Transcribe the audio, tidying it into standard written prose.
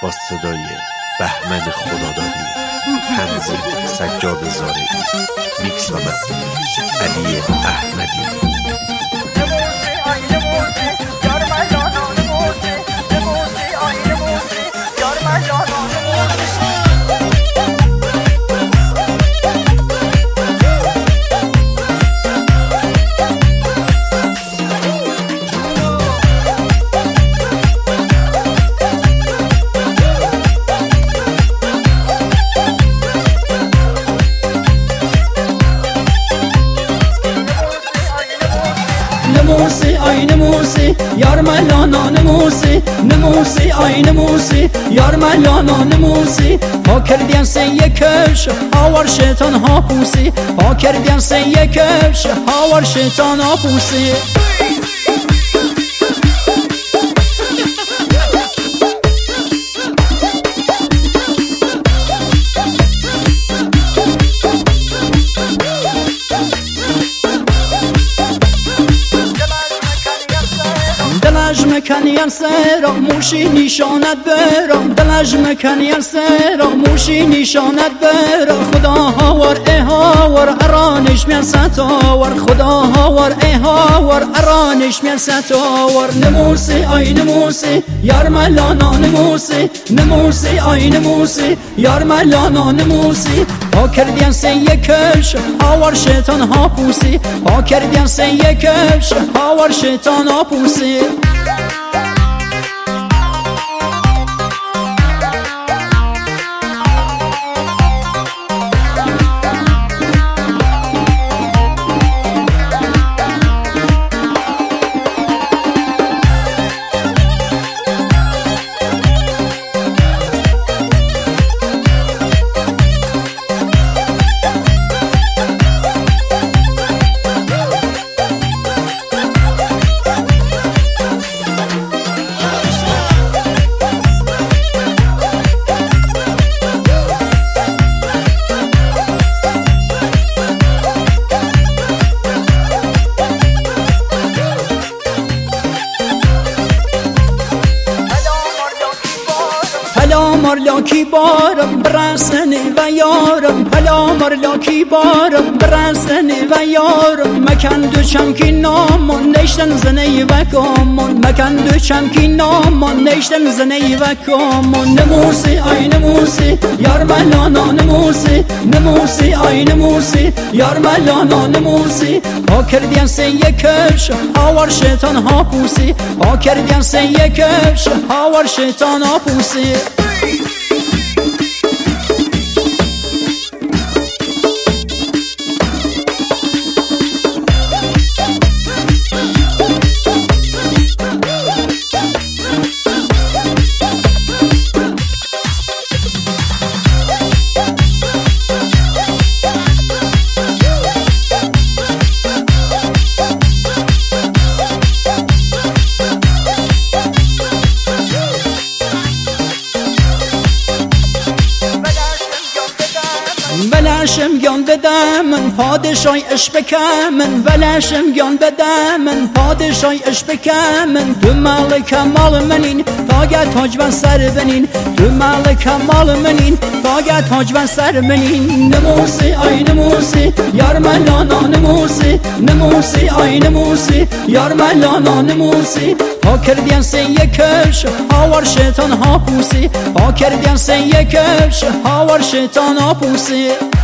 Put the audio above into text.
با صدای بهمن خدادادی، تنظیم سجاد زارعی، میکس و مستری علی احمدی. نموسی آی نموسی یار ملانا نموسی نموسی آی نموسی یار ملانا نموسی ها کردین سن یکش هاور شیطان ها پوسی ها کردین سن یکش هاور شیطان ها پوسی دلش مکنی سرا موشی نشانت برا دلش مکنی سرا موشی نشانت برا خدا هاور هاور ارانش میان ستاور خدا هاور هاور ارانش میان ستاور نموسی آی نموسی یار ملانا نموسی نموسی آی نموسی یار ملانا نموسی ها کردین سن یکش هاور شیطان ها پوسی ها کردین سن یکش هاور شیطان ها پوسی پلا مرلاکی بارم برسنی و یارم پلا مرلاکی بارم برسنی و یارم مکن دو چمکی نامون نشتن زنی و کامون مکن دو چمکی نامون نشتن زنی و کامون نموسی آی نموسی یار ملانا نموسی نموسی آی نموسی یار ملانا نموسی ها کردین سن یکش هاور شیطان ها پوسی ها کردین سن یکش هاور شیطان ها پوسی ولشم گان بدم پادشای اش بکمن ولشم گان بدم پادشای اش بکمن تو مالک مال منین تاگت حاج و سر بنین تو مالک مال منین تاگت حاج و سر بنین نموسی آی نموسی یار ملانا نموسی نموسی آی نموسی یار ملانا نموسی ها کردین سن یکش هاور شیطان ها پوسی ها کردین سن یکش هاور شیطان ها پوسی